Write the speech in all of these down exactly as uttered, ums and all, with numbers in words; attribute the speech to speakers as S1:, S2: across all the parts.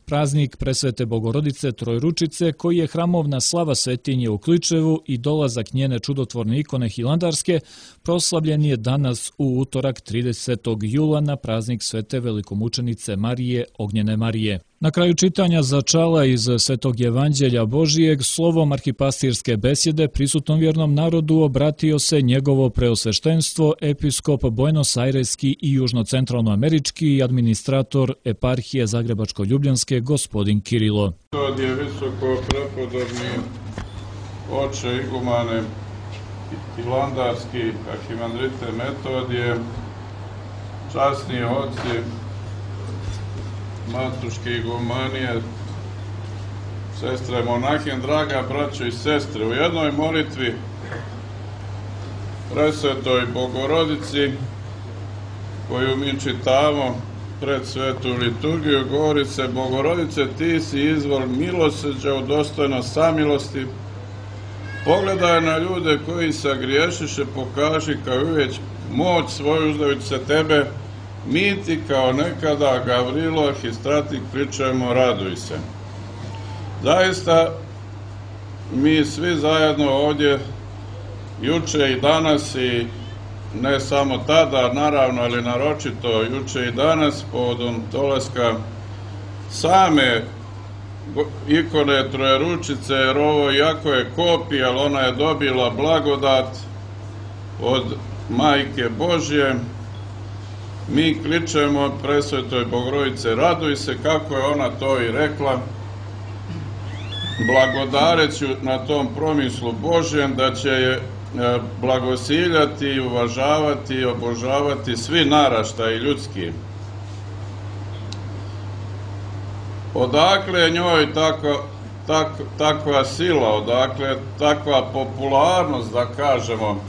S1: Praznik Presvete Bogorodice Trojručice, koji je hramovna slava svetinje u Kličevu i dolazak njene čudotvorne ikone Hilandarske, proslavljen je danas u utorak tridesetog jula na praznik Svete velikomučenice Marije, Ognjene Marije. Na kraju čitanja začala iz Svetog evanđelja Božijeg slovom arhipastirske besjede prisutnom vjernom narodu obratio se njegovo preosveštenstvo episkop Buenos-Aireski i južno-centralnoamerički administrator eparhije Zagrebačko-Ljubljanske gospodin Kirilo.
S2: To je visoko prepodobni oče igumane Hilandarski arhimandrite Metodije, časni oci Matuške igumanije, sestre monahinje, draga braćo i sestre, u jednoj molitvi Presvetoj Bogorodici koju mi čitamo pred svetu liturgiju govori se: Bogorodice, ti si izvor milosrđa, udostojna samilosti, pogledaj na ljude koji sagriješiše, pokaži kao uvijek moć svoju uzdajući se tebe. Mi ti kao nekada Gavrilo arhistratik pričamo, raduj se. Zaista mi svi zajedno ovdje juče i danas, i ne samo tada naravno, ali naročito juče i danas povodom dolaska same ikone Trojeručice, jer ovo iako je kopija, ali ona je dobila blagodat od Majke Božje, mi kličemo Presvetoj Bogorodice, raduj se, kako je ona to i rekla, blagodareću na tom promislu Božjem da će je blagosiljati, uvažavati i obožavati svi naraštaji ljudski. Odakle je njoj takva, tak, takva sila, odakle takva popularnost, da kažemo,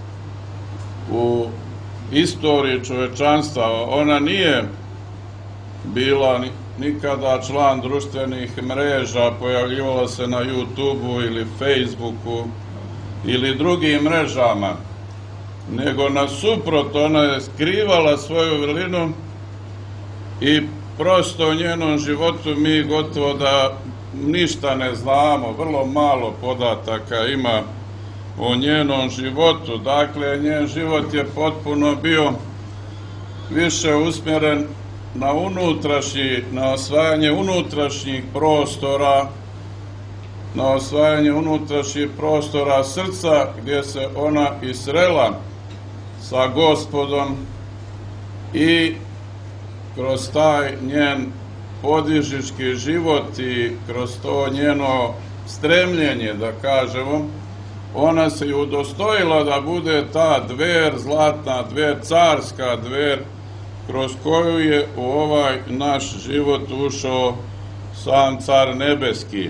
S2: u istoriji čovečanstva? Ona nije bila nikada član društvenih mreža, pojavljivala se na YouTubeu ili Facebooku ili drugim mrežama, nego nasuprot, ona je skrivala svoju vrlinu i prosto u njenom životu mi gotovo da ništa ne znamo, vrlo malo podataka ima o njenom životu. Dakle, njen život je potpuno bio više usmjeren na unutrašnji, na osvajanje unutrašnjih prostora, na osvajanje unutrašnjih prostora srca, gdje se ona i srela sa Gospodom i kroz taj njen podižički život i kroz to njeno stremljenje, da kažemo, ona se i udostojila da bude ta dver, zlatna dver, carska dver, kroz koju je u ovaj naš život ušao sam Car Nebeski.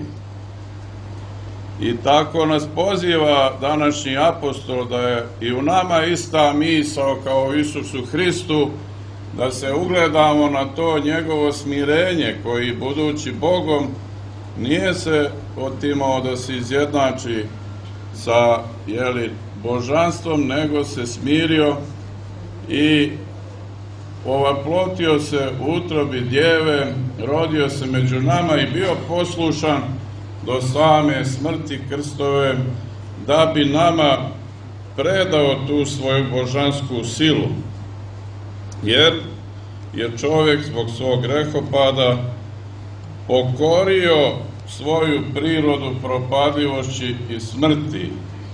S2: I tako nas poziva današnji apostol da je i u nama ista misao kao u Isusu Hristu, da se ugledamo na to njegovo smirenje, koji budući Bogom nije se otimao da se izjednači sa jeli, božanstvom, nego se smirio i ovaplotio se u utrobi djeve, rodio se među nama i bio poslušan do same smrti krstove, da bi nama predao tu svoju božansku silu. Jer je čovjek zbog svog grehopada pokorio svoju prirodu propadljivošći i smrti.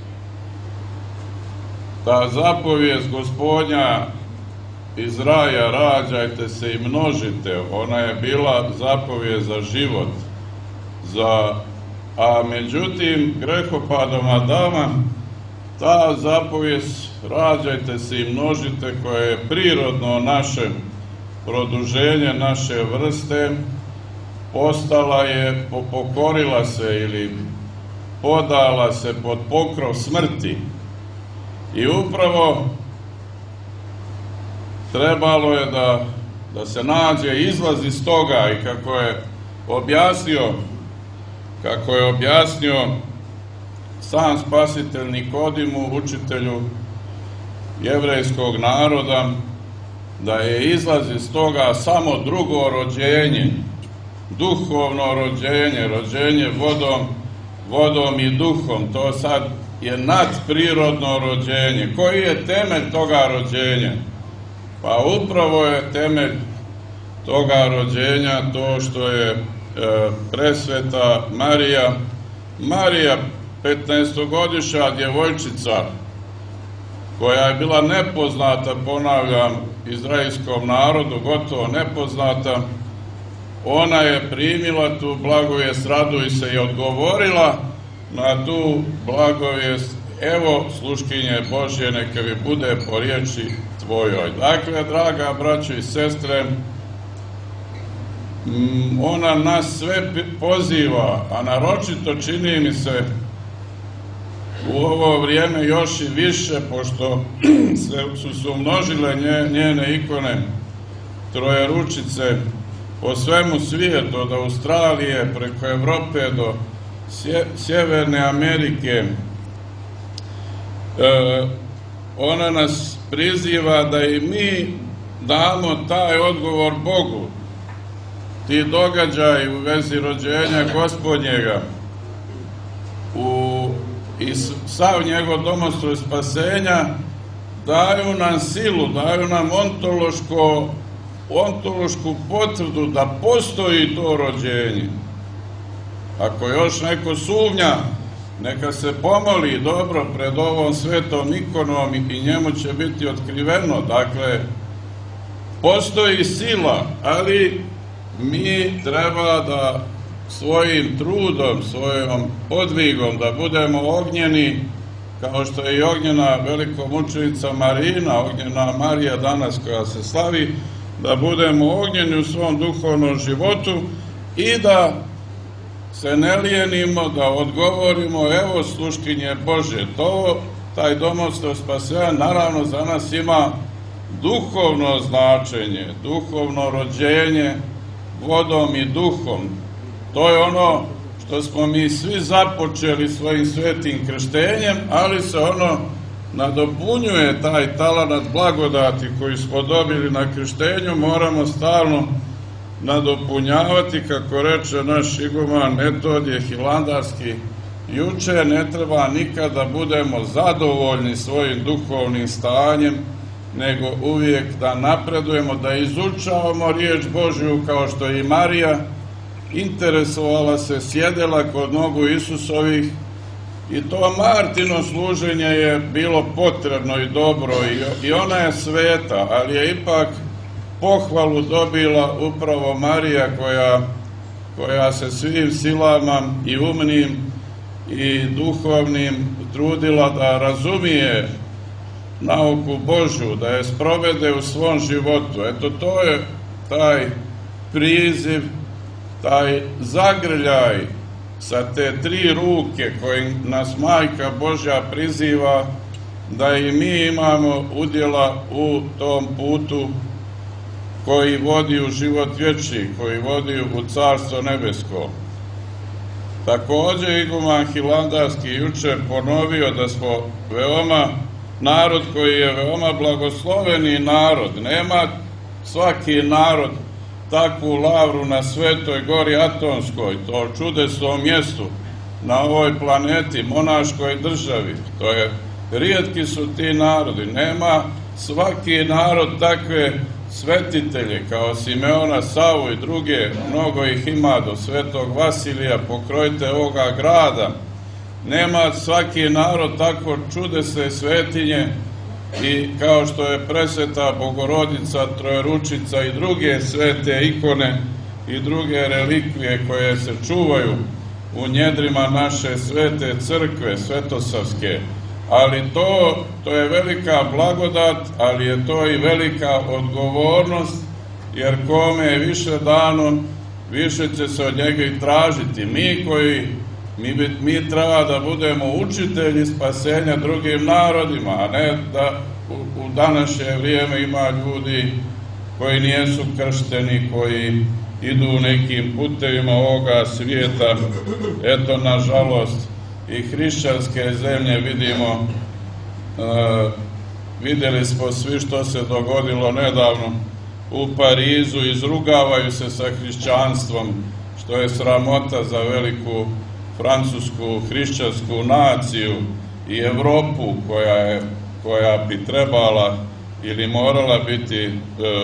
S2: Ta zapovijest Gospodnja iz raja, rađajte se i množite, ona je bila zapovijest za život, za, a međutim grehopadom Adama ta zapovijest rađajte se i množite, koja je prirodno naše produženje naše vrste, postala je, pokorila se ili podala se pod pokrov smrti. I upravo trebalo je da, da se nađe izlaz iz toga, i kako je objasnio, kako je objasnio sam spasitelj Nikodimu, učitelju jevrejskog naroda, da je izlaz iz toga samo drugo rođenje, duhovno rođenje, rođenje vodom, vodom i duhom. To sad je nadprirodno rođenje. Koji je temelj toga rođenja? Pa upravo je temelj toga rođenja to što je e, presveta Marija, Marija petnaestogodišnja djevojčica, koja je bila nepoznata, ponavljam, izraelskom narodu, gotovo nepoznata, ona je primila tu blagovijest, raduj se, i odgovorila na tu blagovijest: evo sluškinje Božje, neka mi bude po riječi tvojoj. Dakle, draga braćo i sestre, ona nas sve poziva, a naročito čini mi se u ovo vrijeme još i više, pošto su se umnožile njene ikone Trojeručice po svemu svijetu, od Australije preko Evrope do Sjeverne Amerike. Ona nas priziva da i mi damo taj odgovor Bogu. Ti događaji u vezi rođenja Gospodnjega u, i sav njegov domostroj spasenja daju nam silu, daju nam ontološko, ontološku potvrdu da postoji to rođenje. Ako još neko sumnja, neka se pomoli dobro pred ovom svetom ikonom i njemu će biti otkriveno. Dakle, postoji sila, ali mi treba da svojim trudom, svojom podvigom da budemo ognjeni, kao što je i ognjena velikomučenica Marina, ognjena Marija danas koja se slavi, da budemo ognjeni u svom duhovnom životu i da se ne lijenimo, da odgovorimo: evo sluškinje Božje. To, taj domostroj spasenja, naravno za nas ima duhovno značenje, duhovno rođenje vodom i duhom. To je ono što smo mi svi započeli svojim svetim krštenjem, ali se ono nadopunjuje, taj talenat blagodati koji smo dobili na krštenju, moramo stalno nadopunjavati, kako reče naš iguman Metodije Hilandarski juče: ne treba nikada da budemo zadovoljni svojim duhovnim stanjem, nego uvijek da napredujemo, da izučavamo riječ Božju, kao što je i Marija interesovala se, sjedela kod nogu Isusovih, i to Martino služenje je bilo potrebno i dobro, i ona je sveta, ali je ipak pohvalu dobila upravo Marija, koja, koja se svim silama i umnim i duhovnim trudila da razumije nauku Božju, da je sprovede u svom životu. Eto, to je taj priziv, taj zagrljaj sa te tri ruke koji nas Majka Božja priziva, da i mi imamo udjela u tom putu koji vodi u život vječni, koji vodi u Carstvo nebesko. Također iguman Hilandarski juče ponovio da smo veoma narod koji je veoma blagosloveni narod. Nema svaki narod takvu lavru na Svetoj gori Atonskoj, to čudesnom mjestu na ovoj planeti, monaškoj državi. To je, rijetki su ti narodi. Nema svaki narod takve svetitelje kao Simeona, Savu i druge, mnogo ih ima, do Svetog Vasilija, pokrojite ovoga grada. Nema svaki narod tako čudesne svetinje, i kao što je presveta Bogorodica, Trojeručica i druge svete ikone i druge relikvije koje se čuvaju u njedrima naše svete crkve svetosavske. Ali to, to je velika blagodat, ali je to i velika odgovornost, jer kome je više dano, više će se od njega i tražiti. Mi koji, mi, mi treba da budemo učitelji spasenja drugim narodima, a ne da u, u današnje vrijeme ima ljudi koji nijesu kršteni, koji idu nekim putevima ovoga svijeta. Eto, nažalost, i hrišćanske zemlje vidimo, e, vidjeli smo svi što se dogodilo nedavno u Parizu, izrugavaju se sa hrišćanstvom, to je sramota za veliku francusku hrišćansku naciju i Evropu koja je, koja bi trebala ili morala biti e,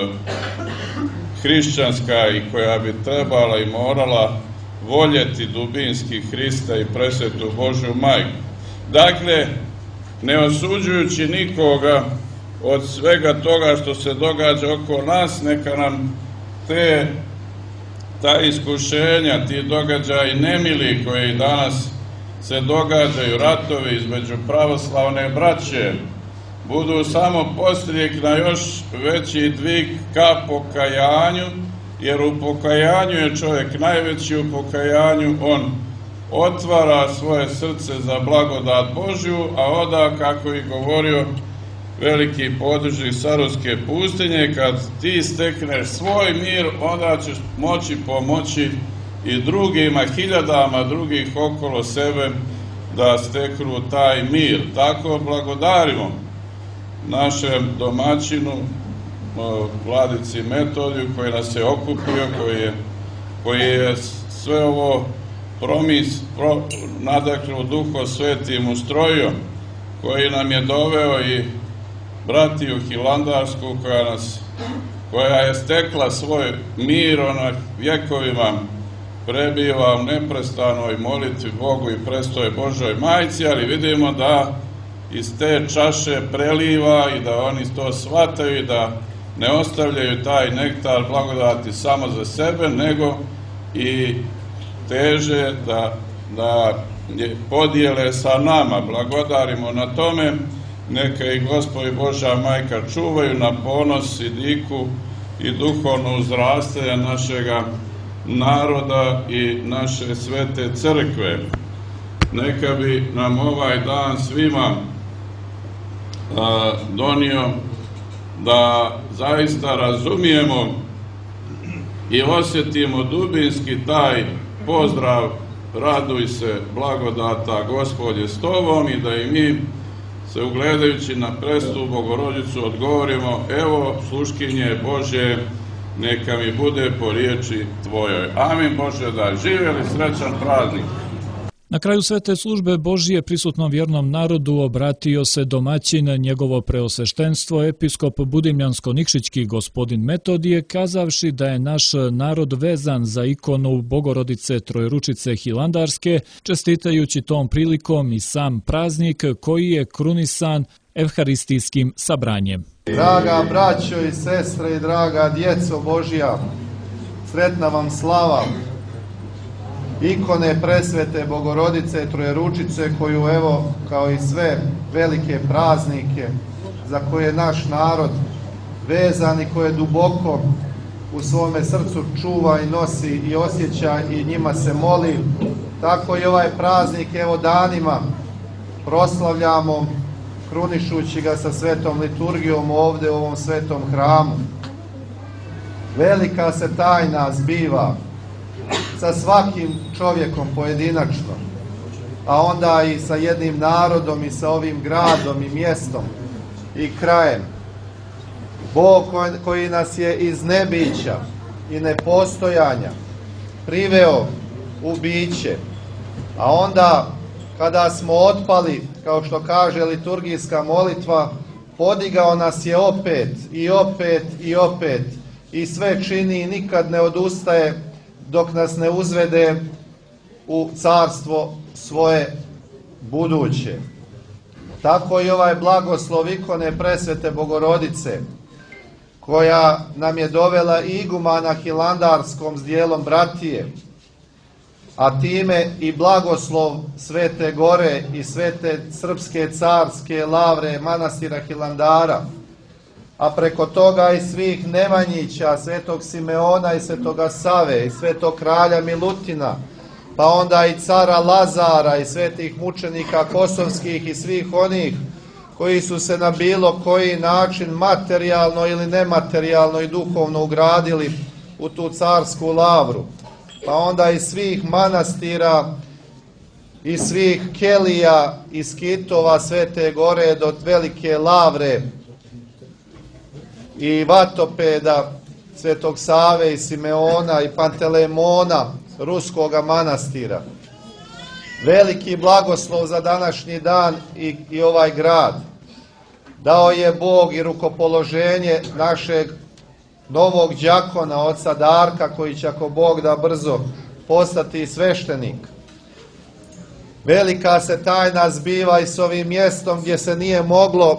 S2: hrišćanska i koja bi trebala i morala voljeti dubinski Hrista i presvetu Božju majku. Dakle, ne osuđujući nikoga od svega toga što se događa oko nas, neka nam te ta iskušenja, ti događaji nemili koji danas se događaju, ratovi između pravoslavne braće, budu samo podstrijek na još veći dvig ka pokajanju, jer u pokajanju je čovjek najveći, u pokajanju on otvara svoje srce za blagodat Božju, a onda, kako je govorio veliki podružnik Saruske pustinje, kad ti stekneš svoj mir, onda ćeš moći pomoći i drugima, hiljadama drugih okolo sebe da steknu taj mir. Tako blagodarimo našem domaćinu, vladici Metodiju, koji nas je okupio, koji je, koji je sve ovo promis, pro, nadaknuo Duhom Svetim ustrojio, koji nam je doveo i bratiju Hilandarsku, koja, nas, koja je stekla svoj mir, ona vjekovima prebiva u neprestanoj molitvi Bogu i prestoje Božoj majci, ali vidimo da iz te čaše preliva i da oni to shvataju i da ne ostavljaju taj nektar blagodati samo za sebe, nego i teže da, da podijele sa nama. Blagodarimo na tome, neka i Gospod i Božja majka čuvaju na ponos i diku i duhovno uzrastanje našega naroda i naše svete crkve. Neka bi nam ovaj dan svima a, donio da zaista razumijemo i osjetimo dubinski taj pozdrav: raduj se, blagodata Gospod je s tobom, i da i mi se ugledajući na presvetlu Bogorodicu odgovorimo: evo sluškinje Božje, neka mi bude po riječi tvojoj. Amin. Bože daj. Živjeli, srećan praznik.
S1: Na kraju svete službe Božije prisutnom vjernom narodu obratio se domaćin, njegovo preosveštenstvo, episkop Budimljansko-Nikšićki gospodin Metodije, kazavši da je naš narod vezan za ikonu Bogorodice Trojručice Hilandarske, čestitajući tom prilikom i sam praznik koji je krunisan evharistijskim sabranjem.
S3: Draga braćo i sestre i draga djeco Božja, sretna vam slava ikone presvete Bogorodice Trojeručice, koju evo kao i sve velike praznike za koje naš narod vezan i koje duboko u svome srcu čuva i nosi i osjeća i njima se moli, tako i ovaj praznik evo danima proslavljamo, krunišući ga sa svetom liturgijom ovdje u ovom svetom hramu. Velika se tajna zbiva sa svakim čovjekom pojedinačno, a onda i sa jednim narodom i sa ovim gradom i mjestom i krajem. Bog koji nas je iz nebića i nepostojanja priveo u biće, a onda kada smo otpali, kao što kaže liturgijska molitva, podigao nas je opet i opet i opet i sve čini i nikad ne odustaje dok nas ne uzvede u carstvo svoje buduće. Tako i ovaj blagoslov ikone presvete Bogorodice, koja nam je dovela i igumana Hilandarskom s dijelom bratije, a time i blagoslov Svete Gore i Svete Srpske carske lavre manastira Hilandara, a preko toga i svih Nemanjića, Svetog Simeona i Svetoga Save i Svetog kralja Milutina, pa onda i cara Lazara i svetih mučenika kosovskih i svih onih koji su se na bilo koji način materijalno ili nematerijalno i duhovno ugradili u tu carsku lavru, pa onda i svih manastira i svih kelija i skitova Svete Gore do velike lavre i vatopeda Svetog Save i Simeona i Pantelemona ruskog manastira. Veliki blagoslov za današnji dan i, i ovaj grad. Dao je Bog i rukopoloženje našeg novog đakona, oca Darka, koji će, ako Bog da, brzo postati sveštenik. Velika se tajna zbiva i s ovim mjestom gdje se nije moglo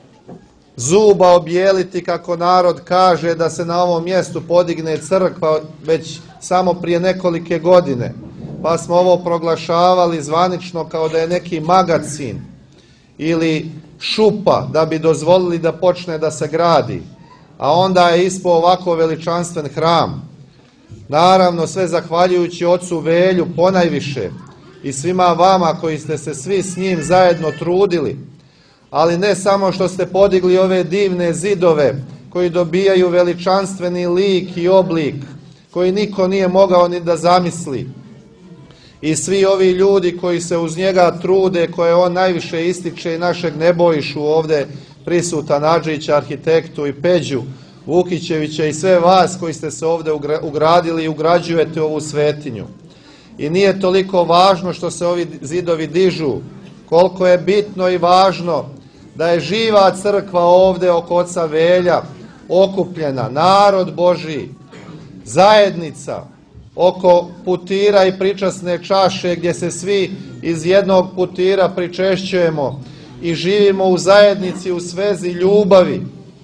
S3: zuba objeliti, kako narod kaže, da se na ovom mjestu podigne crkva već samo prije nekolike godine. Pa smo ovo proglašavali zvanično kao da je neki magacin ili šupa da bi dozvolili da počne da se gradi. A onda je ispao ovako veličanstven hram. Naravno, sve zahvaljujući ocu Velju ponajviše i svima vama koji ste se svi s njim zajedno trudili. Ali ne samo što ste podigli ove divne zidove koji dobijaju veličanstveni lik i oblik koji niko nije mogao ni da zamisli. I svi ovi ljudi koji se uz njega trude, koje on najviše ističe, i našeg Nebojšu ovdje prisutan, Adžića, arhitektu, i Peđu Vukićevića i sve vas koji ste se ovdje ugradili i ugrađujete ovu svetinju. I nije toliko važno što se ovi zidovi dižu, koliko je bitno i važno da je živa crkva ovdje oko oca Velja okupljena, narod Božji, zajednica oko putira i pričasne čaše gdje se svi iz jednog putira pričešćujemo i živimo u zajednici u svezi ljubavi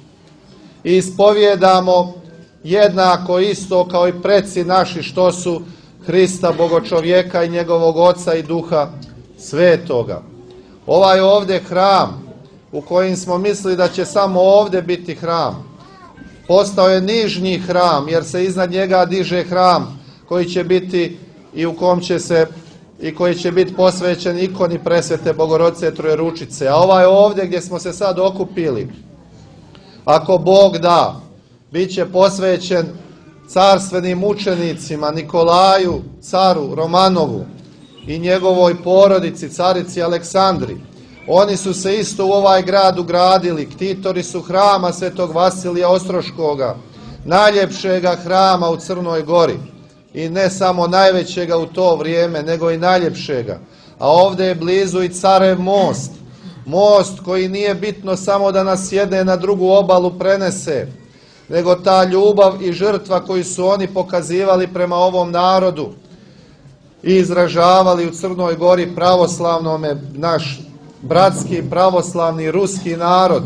S3: i ispovjedamo jednako isto kao i preci naši što su Hrista Bogočovjeka i njegovog Oca i Duha Svetoga. Ovaj ovdje hram u kojim smo mislili da će samo ovdje biti hram, postao je nižnji hram, jer se iznad njega diže hram koji će biti i u kom će se i koji će biti posvećen ikoni Presvete Bogorodice Trojeručice. A ovaj ovdje gdje smo se sad okupili, ako Bog da, bit će posvećen carstvenim učenicima Nikolaju, caru Romanovu i njegovoj porodici, carici Aleksandri. Oni su se isto u ovaj grad ugradili, ktitori su hrama Svetog Vasilija Ostroškoga, najljepšega hrama u Crnoj Gori. I ne samo najvećega u to vrijeme, nego i najljepšega. A ovdje je blizu i Carev most. Most koji nije bitno samo da nas jedne na drugu obalu prenese, nego ta ljubav i žrtva koju su oni pokazivali prema ovom narodu i izražavali u Crnoj Gori pravoslavnome, naš bratski pravoslavni ruski narod.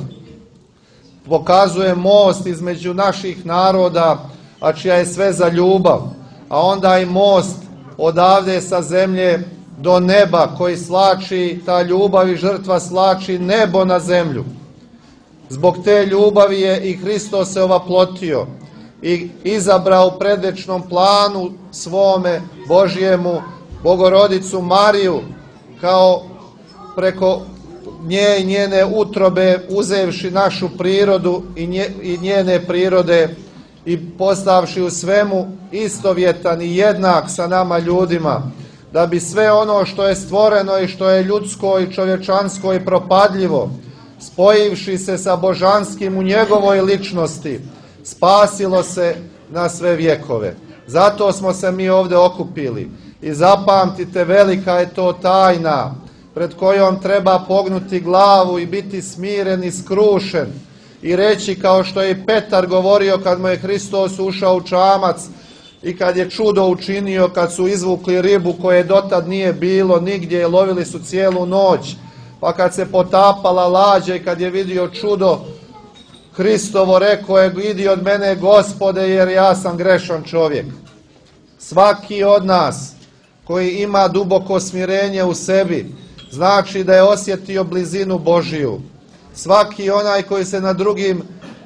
S3: Pokazuje most između naših naroda, a čija je sve za ljubav. A onda i most odavde sa zemlje do neba koji slači, ta ljubav i žrtva slači nebo na zemlju. Zbog te ljubavi je i Hristos se ovaplotio i izabrao u predvečnom planu svome Božjemu Bogorodicu Mariju, kao preko nje i njene utrobe uzevši našu prirodu i, nje, i njene prirode i postavši u svemu istovjetan i jednak sa nama ljudima, da bi sve ono što je stvoreno i što je ljudsko i čovječansko i propadljivo, spojivši se sa božanskim u njegovoj ličnosti, spasilo se na sve vjekove. Zato smo se mi ovdje okupili. I zapamtite, velika je to tajna pred kojom treba pognuti glavu i biti smiren i skrušen i reći, kao što je i Petar govorio kad mu je Hristos ušao u čamac i kad je čudo učinio, kad su izvukli ribu koje dotad nije bilo nigdje, lovili su cijelu noć, pa kad se potapala lađa i kad je vidio čudo Hristovo, rekao je: idi od mene, Gospode, jer ja sam grešan čovjek. Svaki od nas koji ima duboko smirenje u sebi, znači da je osjetio blizinu Božiju. Svaki onaj koji se na drugim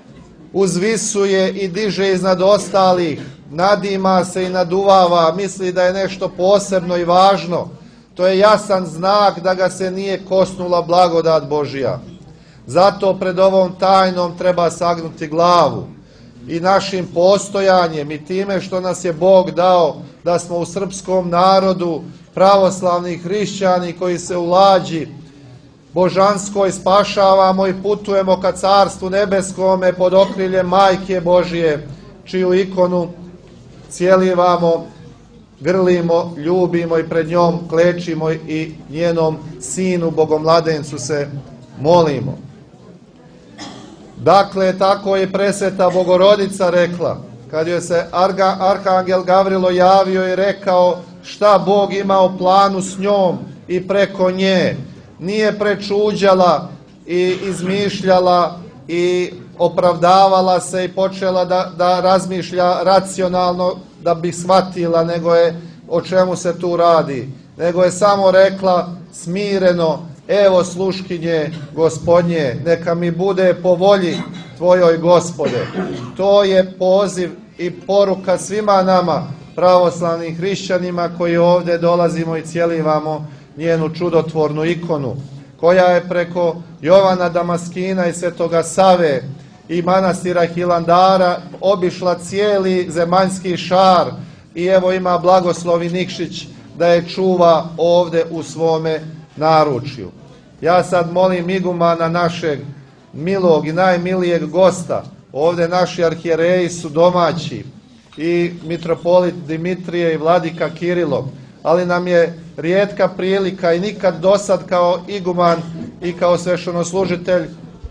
S3: uzvisuje i diže iznad ostalih, nadima se i naduvava, misli da je nešto posebno i važno, to je jasan znak da ga se nije kosnula blagodat Božja. Zato pred ovom tajnom treba sagnuti glavu i našim postojanjem i time što nas je Bog dao da smo u srpskom narodu pravoslavni hrišćani koji se u lađi božanskoj spašavamo i putujemo ka Carstvu nebeskome pod okriljem Majke Božje, čiju ikonu cijelivamo grlimo, ljubimo i pred njom klečimo i njenom sinu, Bogomladencu, se molimo. Dakle, tako je presveta Bogorodica rekla, kad joj se Arga, Arhangel Gavrilo javio i rekao šta Bog ima u planu s njom i preko nje. Nije prečuđala i izmišljala i opravdavala se i počela da, da razmišlja racionalno da bi shvatila, nego je o čemu se tu radi. Nego je samo rekla smireno, evo sluškinje Gospodnje, neka mi bude po volji Tvojoj, Gospode. To je poziv i poruka svima nama, pravoslavnim hrišćanima, koji ovdje dolazimo i cijelivamo njenu čudotvornu ikonu, koja je preko Jovana Damaskina i Svetoga Save i manastira Hilandara obišla cijeli zemaljski šar i evo ima blagoslovi Nikšić da je čuva ovdje u svome naručju. Ja sad molim igumana našeg milog i najmilijeg gosta, ovdje naši arhijereji su domaći i mitropolit Dimitrije i vladika Kirilo, ali nam je rijetka prilika i nikad dosad kao iguman i kao sveštenoslužitelj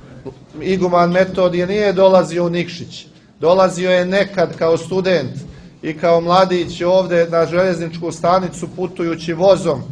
S3: iguman Metodije nije dolazio u Nikšić. Dolazio je nekad kao student i kao mladić ovdje na željezničku stanicu putujući vozom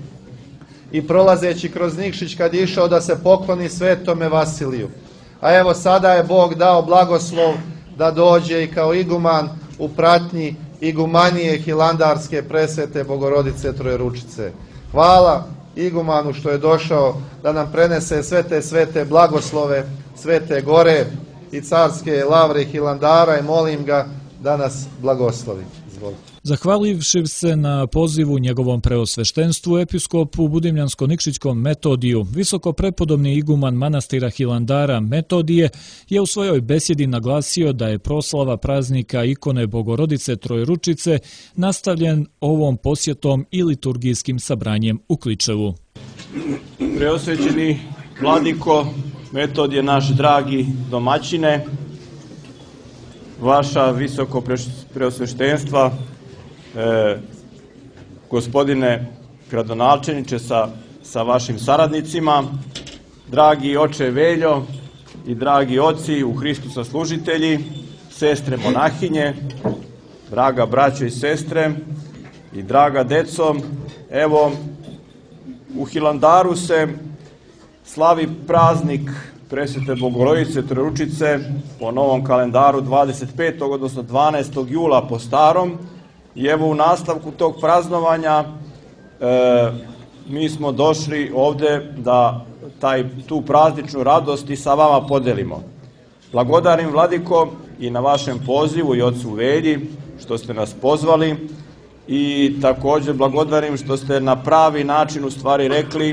S3: i prolazeći kroz Nikšić kad je išao da se pokloni Svetome Vasiliju. A evo sada je Bog dao blagoslov da dođe i kao iguman u pratnji igumanije Hilandarske presvete Bogorodice Trojeručice. Hvala igumanu što je došao da nam prenese sve te svete blagoslove, Svete Gore i carske lavre Hilandara i molim ga da nas blagoslovi. Izvolite.
S1: Zahvalivši se na pozivu njegovom preosveštenstvu episkopu Budimljansko-Nikšićkom Metodiju, visoko prepodobni iguman manastira Hilandara Metodije je u svojoj besjedi naglasio da je proslava praznika ikone Bogorodice Trojeručice nastavljen ovom posjetom i liturgijskim sabranjem u Kličevu.
S4: Preosvećeni vladiko Metodije, naš dragi domaćine, vaša visoko preosveštenstva, E, gospodine gradonačelniče sa, sa vašim saradnicima, dragi oče Veljo i dragi oci u Hristu saslužitelji, sestre monahinje, draga braćo i sestre i draga deco, evo u Hilandaru se slavi praznik presvete Bogorodice Trojeručice po novom kalendaru dvadeset petog odnosno dvanaestog jula po starom. I evo u nastavku tog praznovanja e, mi smo došli ovde da taj, tu prazničnu radost i sa vama podelimo. Blagodarim vladiko i na vašem pozivu i ocu Velji što ste nas pozvali i također blagodarim što ste na pravi način u stvari rekli e,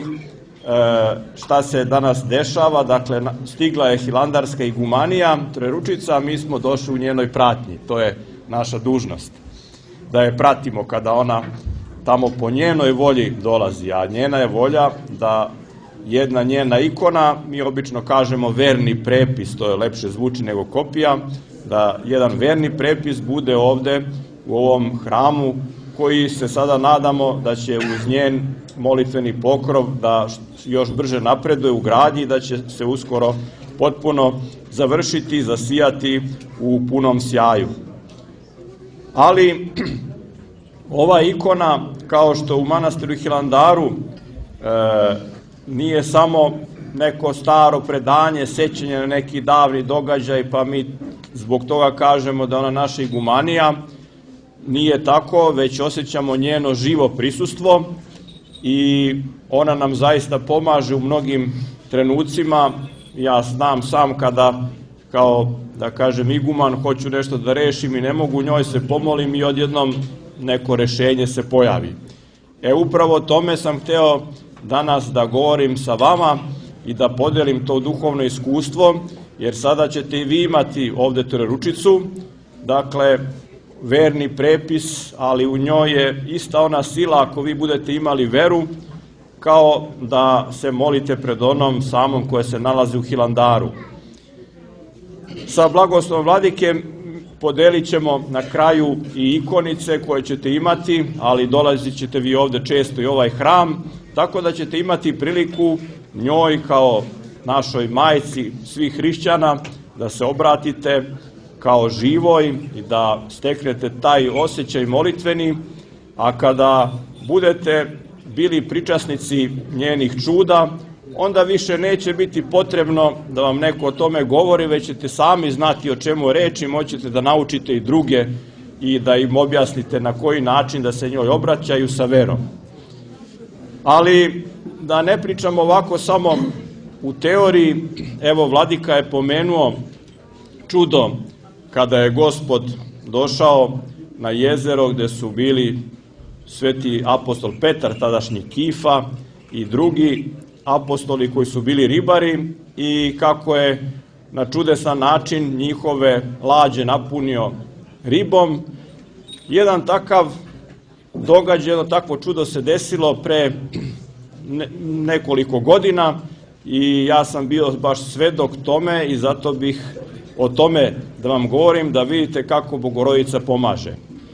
S4: šta se danas dešava. Dakle, stigla je Hilandarska igumanija Trojeručica, a mi smo došli u njenoj pratnji. To je naša dužnost, da je pratimo kada ona tamo po njenoj volji dolazi, a njena je volja da jedna njena ikona, mi obično kažemo verni prepis, to je lepše zvuči nego kopija, da jedan verni prepis bude ovde u ovom hramu koji se sada nadamo da će uz njen molitveni pokrov da još brže napreduje u gradnji i da će se uskoro potpuno završiti, zasijati u punom sjaju. Ali ova ikona, kao što u manastiru Hilandaru, e, nije samo neko staro predanje, sećanje na neki davni događaj, pa mi zbog toga kažemo da ona naša igumanija, nije tako, već osjećamo njeno živo prisustvo i ona nam zaista pomaže u mnogim trenucima. Ja znam sam kada, kao da kažem iguman, hoću nešto da rešim i ne mogu, njoj se pomolim i odjednom neko rešenje se pojavi. E upravo o tome sam hteo danas da govorim sa vama i da podelim to duhovno iskustvo, jer sada ćete i vi imati ovde Trojeručicu, dakle verni prepis, ali u njoj je ista ona sila ako vi budete imali veru, kao da se molite pred onom samom koja se nalazi u Hilandaru. Sa blagoslovom vladike podelit ćemo na kraju i ikonice koje ćete imati, ali dolazit ćete vi ovde često i ovaj hram, tako da ćete imati priliku njoj kao našoj majci svih hrišćana da se obratite kao živoj i da steknete taj osjećaj molitveni, a kada budete bili pričasnici njenih čuda, onda više neće biti potrebno da vam neko o tome govori, već ćete sami znati o čemu je reč i moćete da naučite i druge i da im objasnite na koji način da se njoj obraćaju sa verom. Ali da ne pričamo ovako samo u teoriji, evo Vladika je pomenuo čudo kada je Gospod došao na jezero gde su bili sveti apostol Petar, tadašnji Kifa, i drugi apostoli koji su bili ribari, i kako je na čudesan način njihove lađe napunio ribom. Jedan takav događaj, jedno takvo čudo se desilo pre nekoliko godina i ja sam bio baš svedok tome i zato bih o tome da vam govorim, da vidite kako Bogorodica pomaže.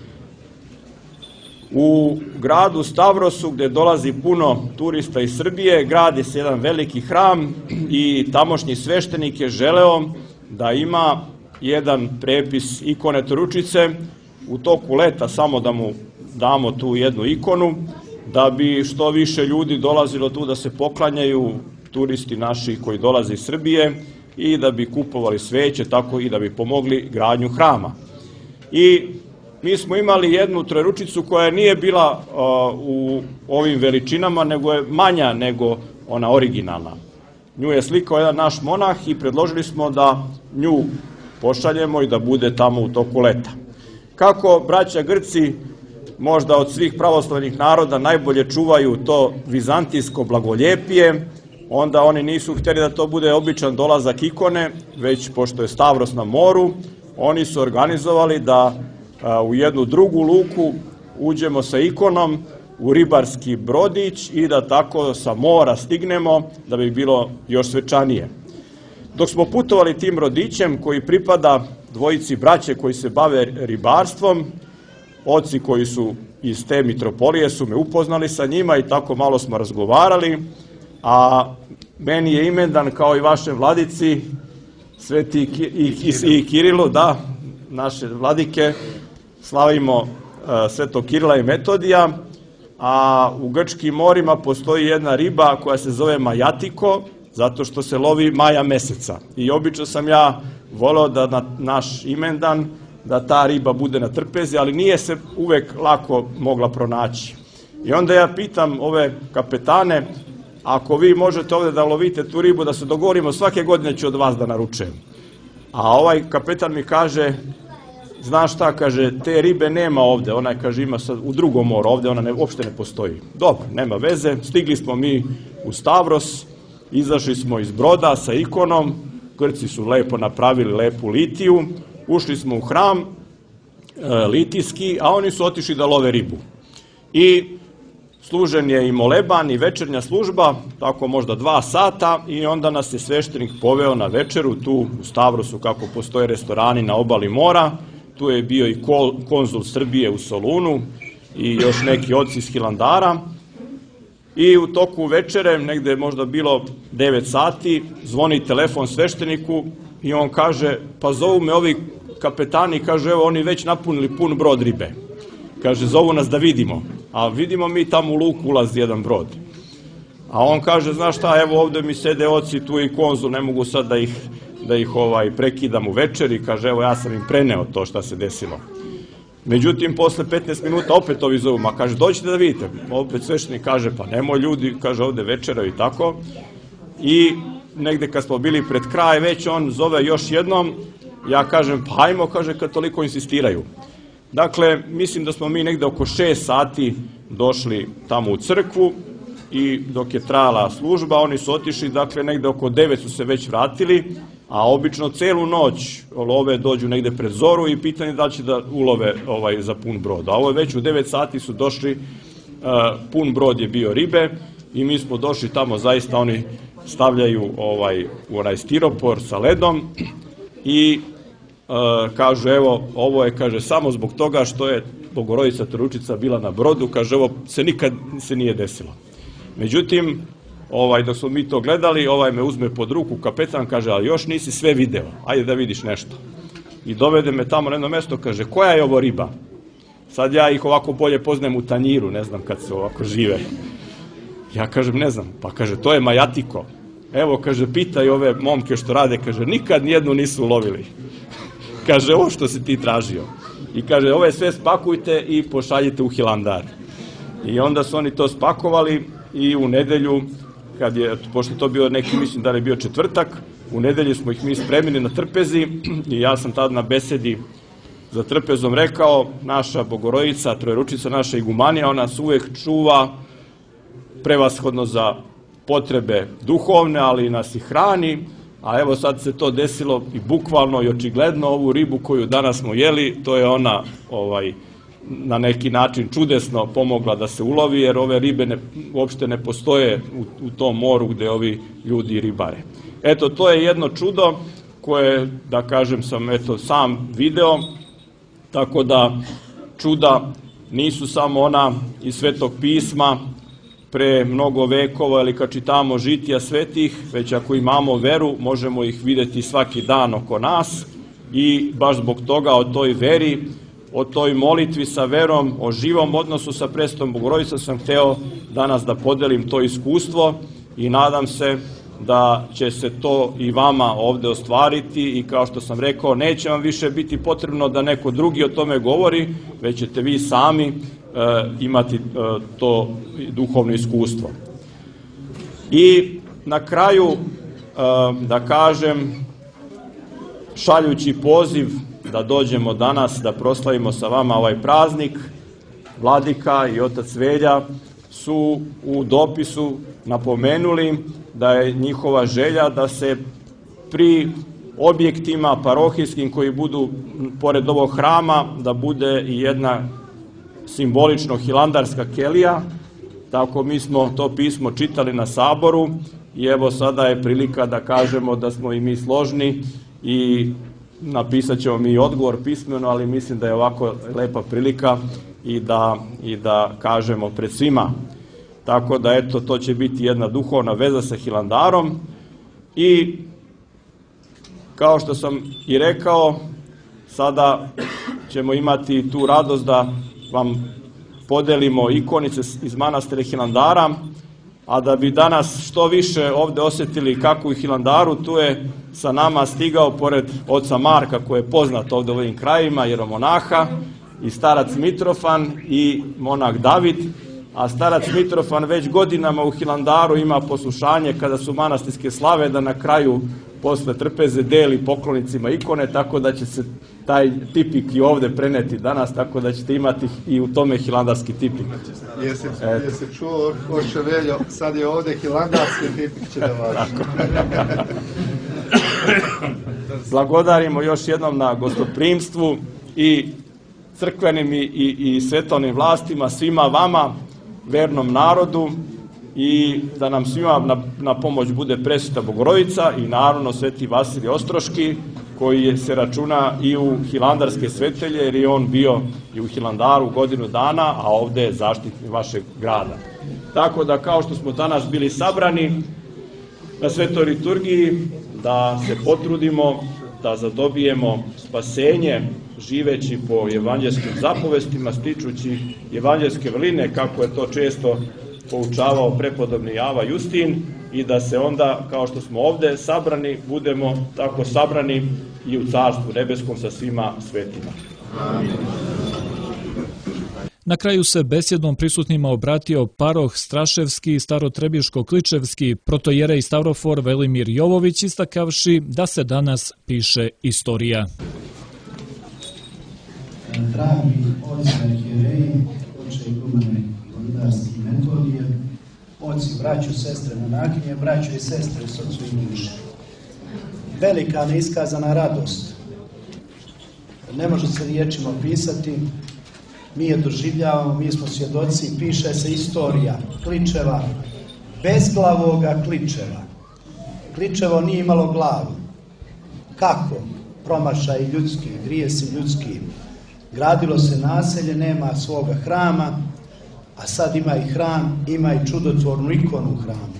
S4: U gradu Stavrosu, gde dolazi puno turista iz Srbije, gradi se jedan veliki hram i tamošnji sveštenik je želeo da ima jedan prepis ikone Trojučice u toku leta, samo da mu damo tu jednu ikonu, da bi što više ljudi dolazilo tu da se poklanjaju, turisti naši koji dolaze iz Srbije, i da bi kupovali sveće, tako i da bi pomogli gradnju hrama. I mi smo imali jednu Trojeručicu koja nije bila u ovim veličinama, nego je manja nego ona originalna. Nju je slikao jedan naš monah i predložili smo da nju pošaljemo i da bude tamo u toku leta. Kako braća Grci možda od svih pravoslavnih naroda najbolje čuvaju to vizantijsko blagoljepije, onda oni nisu hteli da to bude običan dolazak ikone, već pošto je Stavros na moru, oni su organizovali da u jednu drugu luku uđemo sa ikonom u ribarski brodić i da tako sa mora stignemo, da bi bilo još svečanije. Dok smo putovali tim brodićem koji pripada dvojici braće koji se bave ribarstvom, oci koji su iz te mitropolije su me upoznali sa njima i tako malo smo razgovarali, a meni je imendan kao i vaše vladici, sveti i Kirilu, da, naše vladike, slavimo svetog Kirila i Metodija, a u grčkim morima postoji jedna riba koja se zove majatiko, zato što se lovi maja meseca. I obično sam ja voleo da na naš imendan, da ta riba bude na trpezi, ali nije se uvek lako mogla pronaći. I onda ja pitam ove kapetane, ako vi možete ovde da lovite tu ribu, da se dogovorimo, svake godine ću od vas da naručujem. A ovaj kapetan mi kaže, znaš šta, kaže, te ribe nema ovde, ona kaže ima sad u drugom moru, ovde ona ne, uopšte ne postoji. Dobro, nema veze, stigli smo mi u Stavros, izašli smo iz broda sa ikonom, Grci su lepo napravili lepu litiju, ušli smo u hram e, litijski, a oni su otišli da love ribu. I služen je i moleban i večernja služba, tako možda dva sata, i onda nas je sveštenik poveo na večeru tu u Stavrosu, kako postoje restorani na obali mora. Tu je bio i konzul Srbije u Solunu i još neki oci iz Hilandara. I u toku večere, negde možda bilo devet sati, zvoni telefon svešteniku i on kaže, pa zovu me ovi kapetani, kaže, evo oni već napunili pun brod ribe. Kaže, zovu nas da vidimo, a vidimo mi tamo u luku ulazi jedan brod. A on kaže, znaš šta, evo ovde mi sede oci, tu i konzul, ne mogu sad da ih, da ih ovaj, prekidam u večeri, kaže, evo ja sam im preneo to šta se desilo. Međutim, posle petnaest minuta opet ovi zovu, ma kaže, dođite da vidite. Opet sveštenik kaže, pa nemoj ljudi, kaže, ovde večera i tako. I negde kad smo bili pred kraj, već on zove još jednom, ja kažem, pa ajmo, kaže, kad toliko insistiraju. Dakle, mislim da smo mi negde oko šest sati došli tamo u crkvu i dok je trajala služba, oni su otišli, dakle, negde oko devet su se već vratili, a obično celu noć love dođu negde pred zoru i pitanje da li će da ulove ovaj, za pun brod. A ovo je već u devet sati su došli, uh, pun brod je bio ribe i mi smo došli tamo, zaista oni stavljaju ovaj, u onaj stiropor sa ledom i kažu evo, ovo je, kaže, samo zbog toga što je Bogorodica Trojeručica bila na brodu, kaže, ovo se nikad se nije desilo. Međutim, ovaj, dok smo mi to gledali, ovaj me uzme pod ruku, kapetan, kaže, ali još nisi sve video, ajde da vidiš nešto. I dovede me tamo na jedno mesto, kaže, koja je ovo riba? Sad ja ih ovako bolje poznajem u tanjiru, ne znam kad se ovako žive. Ja kažem, ne znam, pa kaže, to je majatiko. Evo, kaže, pitaj ove momke što rade, kaže, nikad nijednu nisu ulovili. Kaže, ovo što si ti tražio. I kaže, ove sve spakujte i pošaljite u Hilandar. I onda su oni to spakovali i u nedelju, kad je, pošto to bio neki, mislim da je bio četvrtak, u nedelju smo ih mi spremili na trpezi i ja sam tad na besedi za trpezom rekao, naša Bogorodica, Trojeručica, naša igumanija, ona nas uvek čuva prevashodno za potrebe duhovne, ali nas i hrani, a evo sad se to desilo i bukvalno i očigledno ovu ribu koju danas smo jeli, to je ona ovaj, na neki način čudesno pomogla da se ulovi, jer ove ribe ne, uopšte ne postoje u, u tom moru gde ovi ljudi ribare. Eto, to je jedno čudo koje, da kažem, sam eto, sam video, tako da čuda nisu samo ona iz Svetog pisma pre mnogo vekova ili kad čitamo žitija svetih, već ako imamo veru možemo ih videti svaki dan oko nas i baš zbog toga o toj veri, o toj molitvi sa verom, o živom odnosu sa Presvetom Bogorodicom sam hteo danas da podelim to iskustvo i nadam se da će se to i vama ovde ostvariti i kao što sam rekao, neće vam više biti potrebno da neko drugi o tome govori, već ćete vi sami e, imati e, to duhovno iskustvo. I na kraju, e, da kažem, šaljući poziv da dođemo danas da proslavimo sa vama ovaj praznik, Vladika i otac Velja su u dopisu napomenuli da je njihova želja da se pri objektima parohijskim koji budu pored ovog hrama, da bude i jedna simbolično hilandarska kelija. Tako mi smo to pismo čitali na saboru i evo sada je prilika da kažemo da smo i mi složni i napisat ćemo mi odgovor pismeno, ali mislim da je ovako lepa prilika i da, i da kažemo pred svima. Tako da, eto, to će biti jedna duhovna veza sa Hilandarom i kao što sam i rekao, sada ćemo imati tu radost da vam podelimo ikonice iz manastira Hilandara, a da bi danas što više ovde osetili kako u Hilandaru, tu je sa nama stigao, pored oca Marka, koji je poznat ovde u ovim krajima, jeromonaha, i starac Mitrofan i monah David, a starac Mitrofan već godinama u Hilandaru ima poslušanje kada su manastirske slave, da na kraju posle trpeze deli poklonicima ikone, tako da će se taj tipik i ovde preneti danas, tako da ćete imati i u tome hilandarski tipik.
S3: Jesi, jesi čuo, oče Veljo, sad je ovde hilandarski tipik će da važi.
S4: Blagodarimo još jednom na gostoprimstvu i crkvenim i, i, i svetovnim vlastima, svima vama, vernom narodu, i da nam svima na, na pomoć bude Presveta Bogorodica i naravno Sveti Vasilij Ostroški, koji je, se računa i u hilandarske svetelje, jer je on bio i u Hilandaru godinu dana, a ovde je zaštitnik vašeg grada. Tako da, kao što smo danas bili sabrani na svetoj liturgiji, da se potrudimo da zadobijemo spasenje živeći po evanđelskim zapovestima, stičući evanđelske vrline, kako je to često poučavao prepodobni Java Justin, i da se onda, kao što smo ovde sabrani, budemo tako sabrani i u Carstvu nebeskom sa svima svetima.
S1: Na kraju se besjedom prisutnima obratio paroh Straševski, Starotrebiško-Kličevski, protojerej Stavrofor Velimir Jovović, istakavši da se danas piše istorija.
S5: Dragi oci arhijereji, oče igumane Hilandarski Metodije, oci, braću, sestre monahinje, braću i sestre srcu i duše. Velika neiskazana radost, ne može se riječima opisati, mi je doživljavamo, mi smo svjedoci, piše se istorija Kličeva, bezglavoga Kličeva. Kličevo nije imalo glavu. Kako? promašaj ljudski, grijesi ljudski. Gradilo se naselje, nema svoga hrama, a sad ima i hram, ima i čudotvornu ikonu u hramu.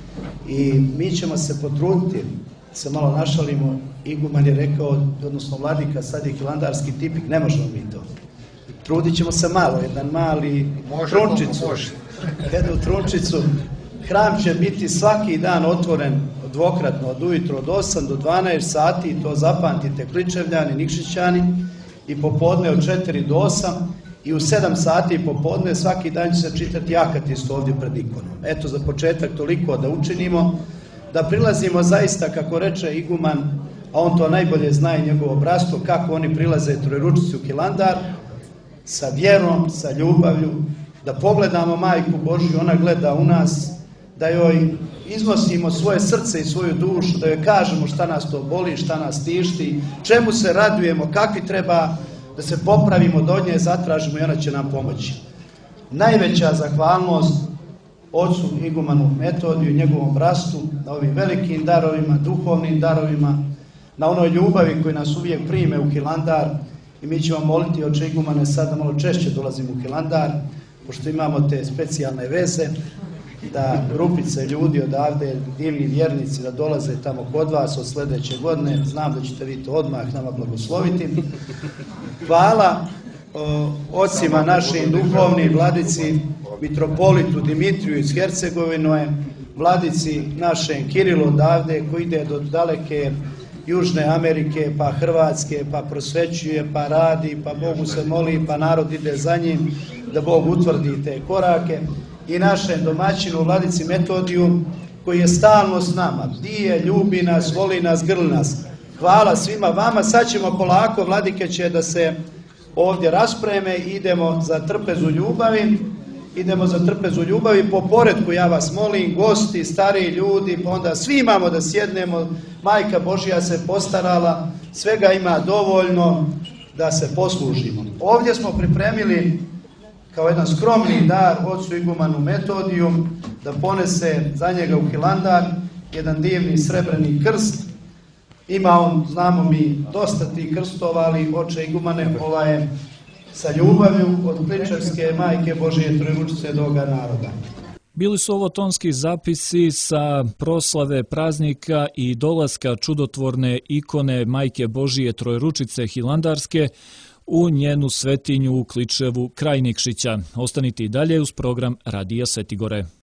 S5: I mi ćemo se potruditi, se malo našalimo, iguman je rekao, odnosno vladika, sad je hilandarski tipik, ne možemo mi to. Trudit ćemo se malo, jedan mali trunčicu, jednu trunčicu. Hram će biti svaki dan otvoren dvokratno, od ujutro od osam do dvanaest sati, to zapamtite Kličevljani, Nikšićani, i popodne od četiri do osam, i u sedam sati popodne svaki dan će se čitati akatis ovdje pred ikonom. Eto, za početak toliko da učinimo, da prilazimo zaista, kako reče iguman, a on to najbolje zna i njegovo bratstvo, kako oni prilaze Trojeručici u Hilandar, sa vjerom, sa ljubavlju, da pogledamo Majku Božju, ona gleda u nas, da joj iznosimo svoje srce i svoju dušu, da joj kažemo šta nas to boli, šta nas tišti, čemu se radujemo, kakvi treba da se popravimo, da od nje zatražimo i ona će nam pomoći. Najveća zahvalnost ocu igumanu Metodiju i njegovom bratstvu na ovim velikim darovima, duhovnim darovima, na onoj ljubavi koji nas uvijek prime u Hilandar, i mi ćemo moliti oče igumane sad da malo češće dolazimo u Hilandar, pošto imamo te specijalne veze, da grupice ljudi odavde, divni vjernici, da dolaze tamo kod vas od sljedeće godine. Znam da ćete vi to odmah nama blagosloviti. Hvala o, ocima našim duhovnim, vladici mitropolitu Dimitriju iz Hercegovine, vladici našem Kirilu odavde koji ide do daleke Južne Amerike, pa Hrvatske, pa prosvećuje, pa radi, pa Bogu se moli, pa narod ide za njim, da Bog utvrdi te korake. I našem domaćinu, vladici Metodiju, koji je stalno s nama, bdije, ljubi nas, voli nas, grli nas. Hvala svima vama. Sad ćemo polako, vladike će da se ovdje raspreme, idemo za trpezu ljubavi, idemo za trpezu ljubavi, po poredku ja vas molim, gosti, stariji ljudi, pa onda svi imamo da sjednemo, Majka Božja se postarala, svega ima dovoljno da se poslužimo. Ovdje smo pripremili kao jedan skromni dar ocu igumanu Metodiju, da ponese za njega u Hilandar jedan divni srebrni krst. Ima on, znamo mi, dosta tih krstova, ali oče igumane, ova je sa ljubavlju od Kličevske Majke Božije Trojeručice do ovoga naroda.
S1: Bili su ovo tonski zapisi sa proslave praznika i dolaska čudotvorne ikone Majke Božije Trojeručice Hilandarske u njenu svetinju u Kličevu kraj Nikšića. Ostanite i dalje uz program Radija Svetigore.